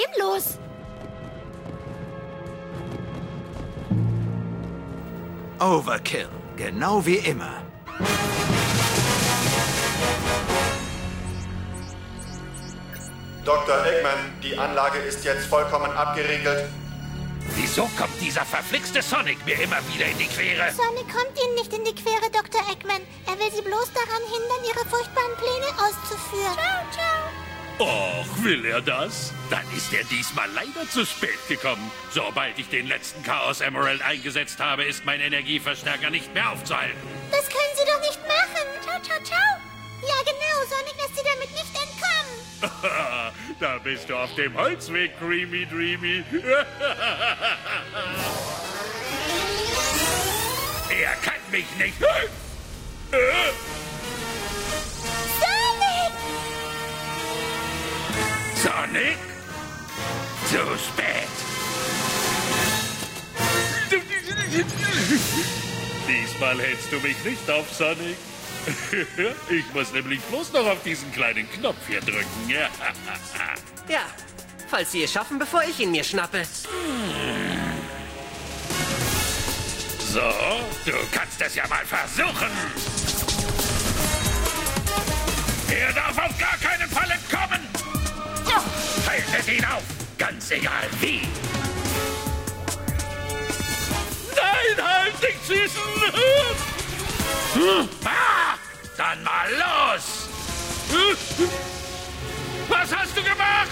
problemlos. Overkill, genau wie immer. Dr. Eggman, die Anlage ist jetzt vollkommen abgeriegelt. Wieso kommt dieser verflixte Sonic mir immer wieder in die Quere? Sonic kommt Ihnen nicht in die Quere, Dr. Eggman. Er will Sie bloß daran hindern, Ihre furchtbaren Pläne auszuführen. Ciao, ciao. Och, will er das? Dann ist er diesmal leider zu spät gekommen. Sobald ich den letzten Chaos Emerald eingesetzt habe, ist mein Energieverstärker nicht mehr aufzuhalten. Das können Sie doch nicht machen. Ciao, ciao, ciao. Ja, genau. Sonic lässt Sie damit nicht entkommen. Da bist du auf dem Holzweg, Creamy Dreamy. Er kann mich nicht. Sonic! Sonic? Zu spät. Diesmal hältst du mich nicht auf, Sonic. Ich muss nämlich bloß noch auf diesen kleinen Knopf hier drücken. Ja, falls Sie es schaffen, bevor ich ihn mir schnappe. So, du kannst es ja mal versuchen. Er darf auf gar keinen Fall entkommen. Haltet ihn auf, ganz egal wie. Nein, halt nicht schießen! Ah, dann mal los! Was hast du gemacht?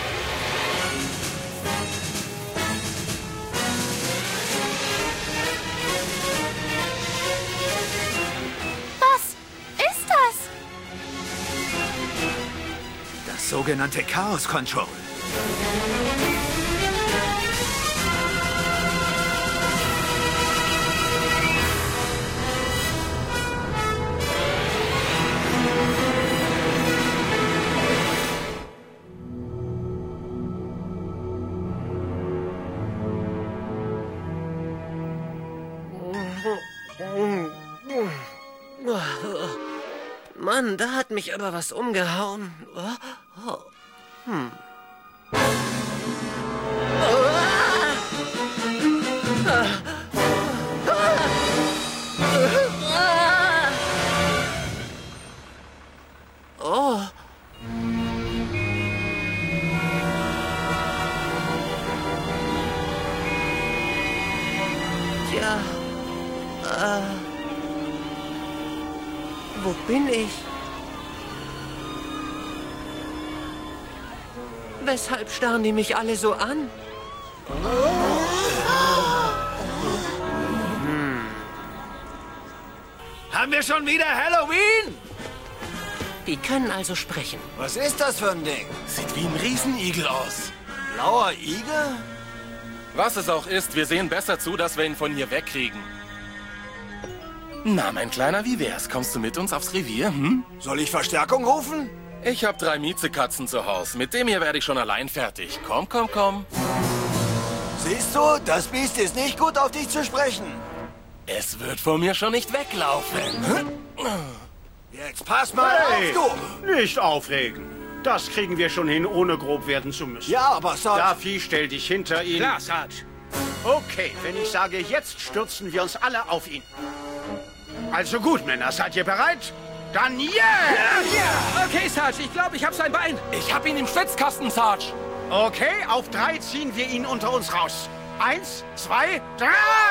Was ist das? Das sogenannte Chaos Control. Mann, da hat mich aber was umgehauen. Oh. Tja. Wo bin ich? Weshalb starren die mich alle so an? Haben wir schon wieder Halloween? Die können also sprechen. Was ist das für ein Ding? Sieht wie ein Riesenigel aus. Blauer Igel? Was es auch ist, wir sehen besser zu, dass wir ihn von hier wegkriegen. Na, mein Kleiner, wie wär's? Kommst du mit uns aufs Revier, hm? Soll ich Verstärkung rufen? Ich habe 3 Miezekatzen zu Hause. Mit dem hier werde ich schon allein fertig. Komm, komm, komm. Siehst du, das Biest ist nicht gut auf dich zu sprechen. Es wird vor mir schon nicht weglaufen. Jetzt pass mal Hey, auf, du! nicht aufregen. Das kriegen wir schon hin, ohne grob werden zu müssen. Ja, aber Sarge... Daffy, stell dich hinter ihn. Klar, Sarge. Okay, wenn ich sage, jetzt stürzen wir uns alle auf ihn. Also gut, Männer, seid ihr bereit? Dann jetzt! Ja! Okay, Sarge, ich glaube, ich habe sein Bein. Ich hab ihn im Schwitzkasten, Sarge. Okay, auf 3 ziehen wir ihn unter uns raus. 1, 2, 3!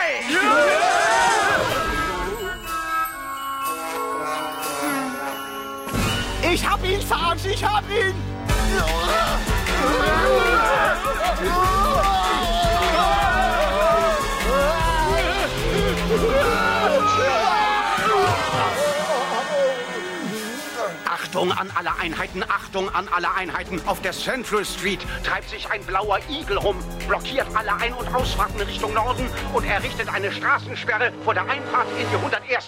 Ich hab ihn, Sarge, ich hab ihn! Achtung an alle Einheiten, Achtung an alle Einheiten. Auf der Central Street treibt sich ein blauer Igel rum, blockiert alle Ein- und Ausfahrten Richtung Norden und errichtet eine Straßensperre vor der Einfahrt in die 101.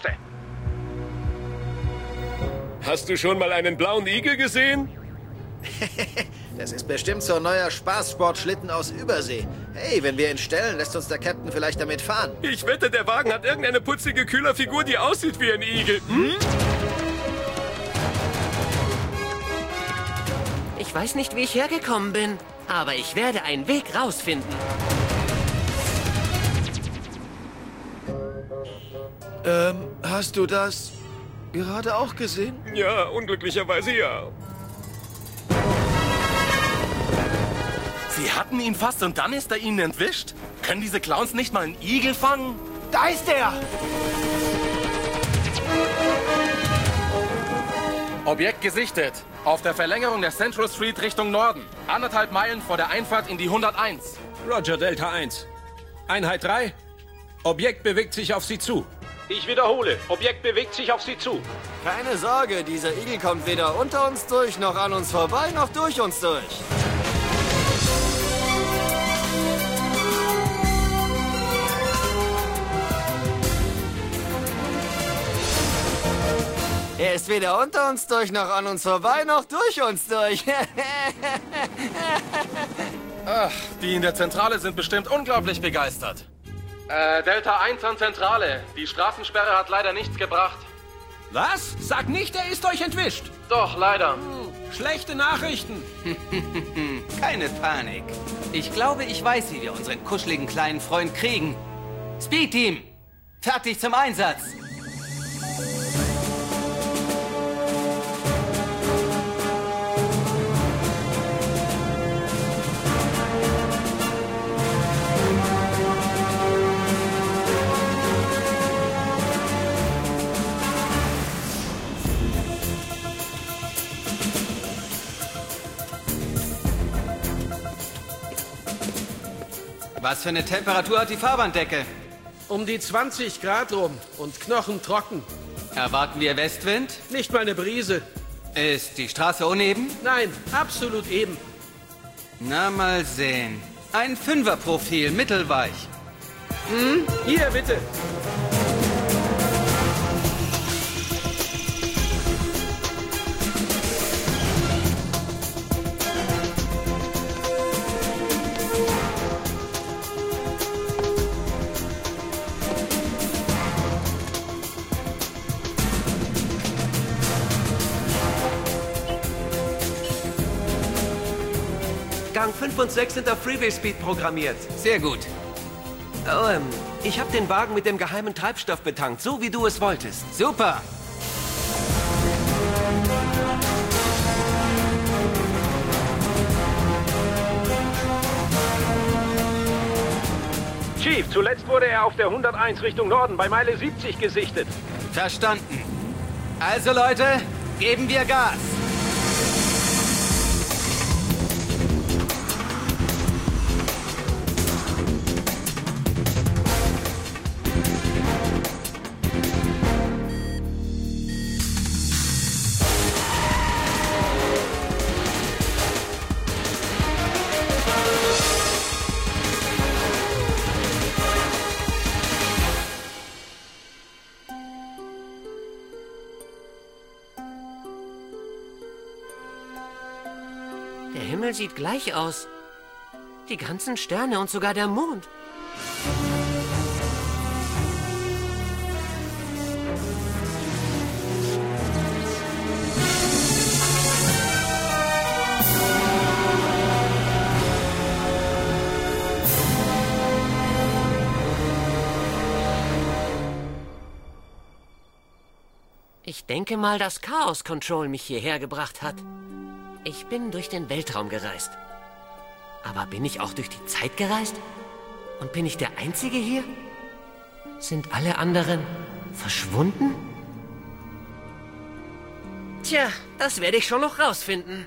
Hast du schon mal einen blauen Igel gesehen? Das ist bestimmt so ein neuer Spaßsportschlitten aus Übersee. Hey, wenn wir ihn stellen, lässt uns der Captain vielleicht damit fahren. Ich wette, der Wagen hat irgendeine putzige Kühlerfigur, die aussieht wie ein Igel. Hm? Ich weiß nicht, wie ich hergekommen bin. Aber ich werde einen Weg rausfinden. Hast du das gerade auch gesehen? Ja, unglücklicherweise ja. Sie hatten ihn fast und dann ist er ihnen entwischt? Können diese Clowns nicht mal einen Igel fangen? Da ist er! Objekt gesichtet. Auf der Verlängerung der Central Street Richtung Norden. 1,5 Meilen vor der Einfahrt in die 101. Roger, Delta 1. Einheit 3. Objekt bewegt sich auf Sie zu. Ich wiederhole, Objekt bewegt sich auf Sie zu. Keine Sorge, dieser Igel kommt weder unter uns durch, noch an uns vorbei, noch durch uns durch. Er ist weder unter uns durch, noch an uns vorbei, noch durch uns durch. Ach, die in der Zentrale sind bestimmt unglaublich begeistert. Delta 1 an Zentrale. Die Straßensperre hat leider nichts gebracht. Was? Sag nicht, er ist euch entwischt. Doch, leider. Schlechte Nachrichten. Keine Panik. Ich glaube, ich weiß, wie wir unseren kuscheligen kleinen Freund kriegen. Speed Team, fertig zum Einsatz. Was für eine Temperatur hat die Fahrbahndecke? Um die 20 Grad rum und knochentrocken. Erwarten wir Westwind? Nicht mal eine Brise. Ist die Straße uneben? Nein, absolut eben. Na, mal sehen. Ein Fünferprofil, mittelweich. Hier, bitte. Gang 5 und 6 sind auf Freeway Speed programmiert. Sehr gut. Oh, ich habe den Wagen mit dem geheimen Treibstoff betankt, so wie du es wolltest. Super. Chief, zuletzt wurde er auf der 101 Richtung Norden bei Meile 70 gesichtet. Verstanden. Also Leute, geben wir Gas. Der Himmel sieht gleich aus. Die ganzen Sterne und sogar der Mond. Ich denke mal, dass Chaos Control mich hierher gebracht hat. Ich bin durch den Weltraum gereist. Aber bin ich auch durch die Zeit gereist? Und bin ich der Einzige hier? Sind alle anderen verschwunden? Tja, das werde ich schon noch rausfinden.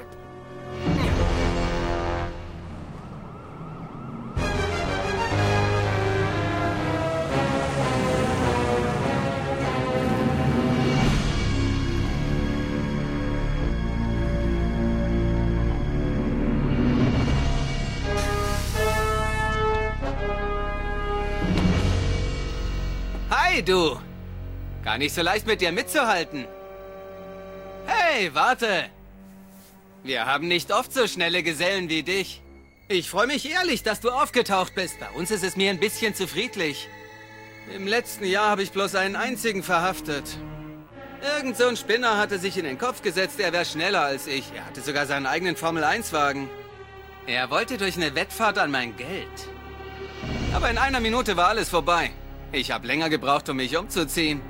Hi, du! Gar nicht so leicht mit dir mitzuhalten. Hey, warte! Wir haben nicht oft so schnelle Gesellen wie dich. Ich freue mich ehrlich, dass du aufgetaucht bist. Bei uns ist es mir ein bisschen zu friedlich. Im letzten Jahr habe ich bloß einen einzigen verhaftet. Irgend so ein Spinner hatte sich in den Kopf gesetzt, er wäre schneller als ich. Er hatte sogar seinen eigenen Formel-1-Wagen. Er wollte durch eine Wettfahrt an mein Geld. Aber in einer Minute war alles vorbei. Ich habe länger gebraucht, um mich umzuziehen.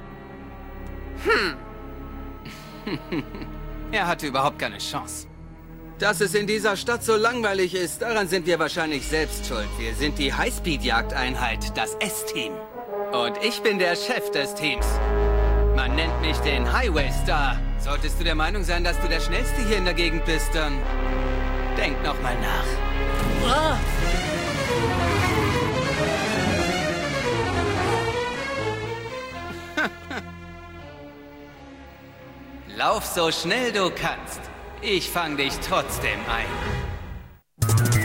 Er hatte überhaupt keine Chance. Dass es in dieser Stadt so langweilig ist, daran sind wir wahrscheinlich selbst schuld. Wir sind die Highspeed-Jagdeinheit, das S-Team. Und ich bin der Chef des Teams. Man nennt mich den Highway Star. Solltest du der Meinung sein, dass du der Schnellste hier in der Gegend bist, dann denk noch mal nach. Lauf so schnell du kannst. Ich fang dich trotzdem ein.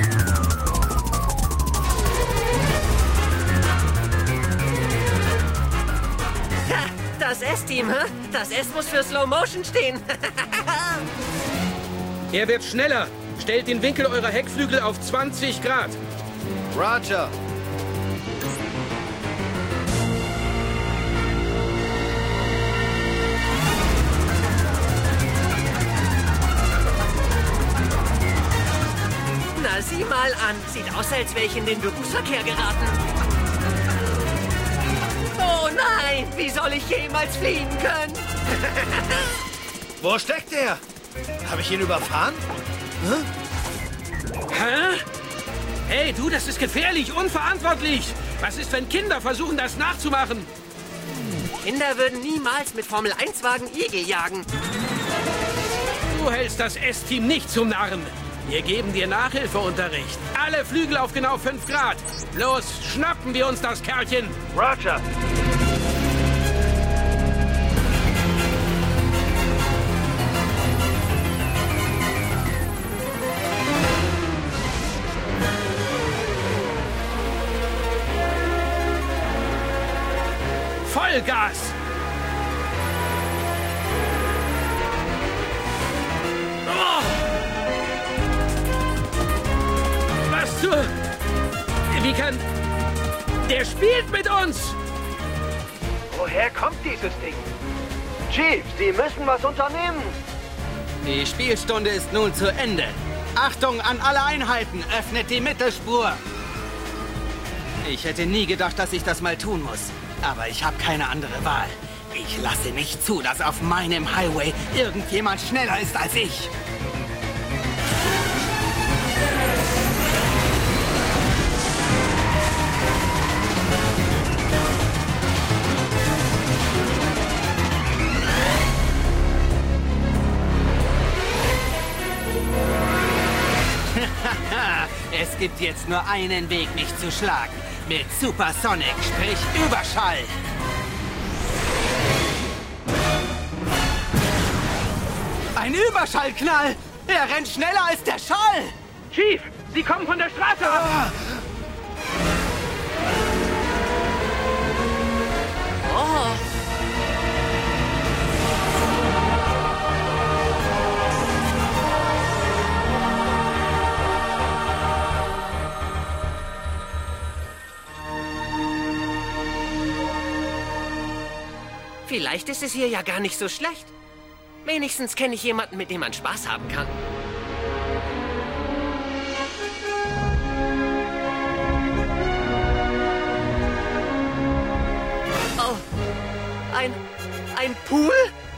Das S-Team, hä? Das S muss für Slow Motion stehen. Er wird schneller. Stellt den Winkel eurer Heckflügel auf 20 Grad. Roger. Na, sieh mal an. Sieht aus, als wäre ich in den Berufsverkehr geraten. Oh nein, wie soll ich jemals fliegen können? Wo steckt er? Habe ich ihn überfahren? Hä? Hey, du, das ist gefährlich, unverantwortlich. Was ist, wenn Kinder versuchen, das nachzumachen? Kinder würden niemals mit Formel-1-Wagen Igel jagen. Du hältst das S-Team nicht zum Narren. Wir geben dir Nachhilfeunterricht. Alle Flügel auf genau 5 Grad. Los, schnappen wir uns das Kerlchen. Roger. Vollgas! Oh! Was zur... Wie kann... Der spielt mit uns! Woher kommt dieses Ding? Chief, Sie müssen was unternehmen. Die Spielstunde ist nun zu Ende. Achtung an alle Einheiten, öffnet die Mittelspur. Ich hätte nie gedacht, dass ich das mal tun muss. Aber ich habe keine andere Wahl. Ich lasse nicht zu, dass auf meinem Highway irgendjemand schneller ist als ich. Es gibt jetzt nur einen Weg, mich zu schlagen. Mit Supersonic, sprich Überschall. Ein Überschallknall! Er rennt schneller als der Schall! Chief, Sie kommen von der Straße ab! Oh. Vielleicht ist es hier ja gar nicht so schlecht. Wenigstens kenne ich jemanden, mit dem man Spaß haben kann. Oh, ein Pool?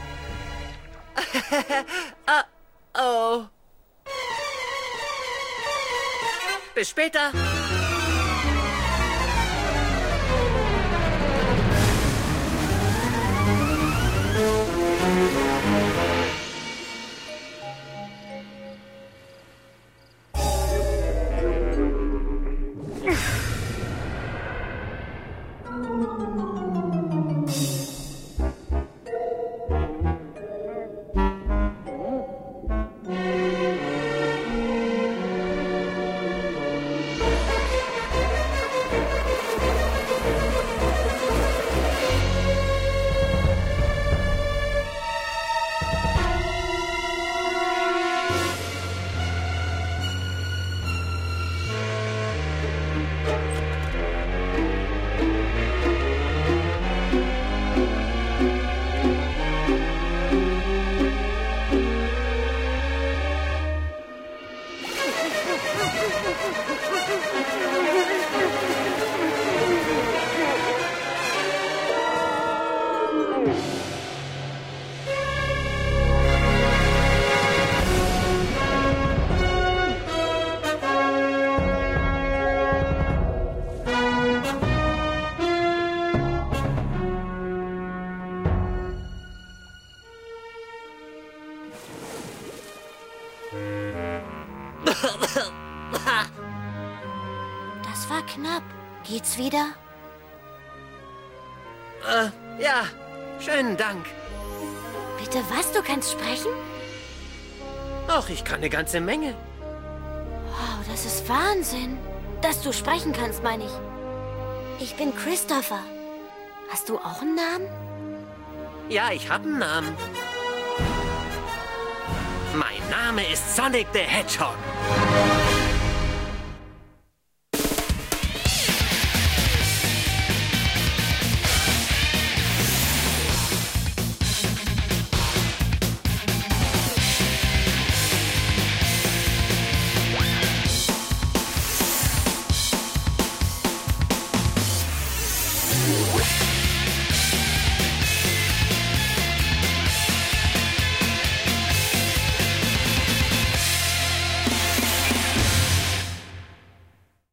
Oh. Bis später. Das war knapp. Geht's wieder? Ja. Schönen Dank. Bitte was? Du kannst sprechen? Ach, ich kann eine ganze Menge. Wow, das ist Wahnsinn. Dass du sprechen kannst, meine ich. Ich bin Christopher. Hast du auch einen Namen? Ja, ich habe einen Namen. Mein Name ist Sonic the Hedgehog.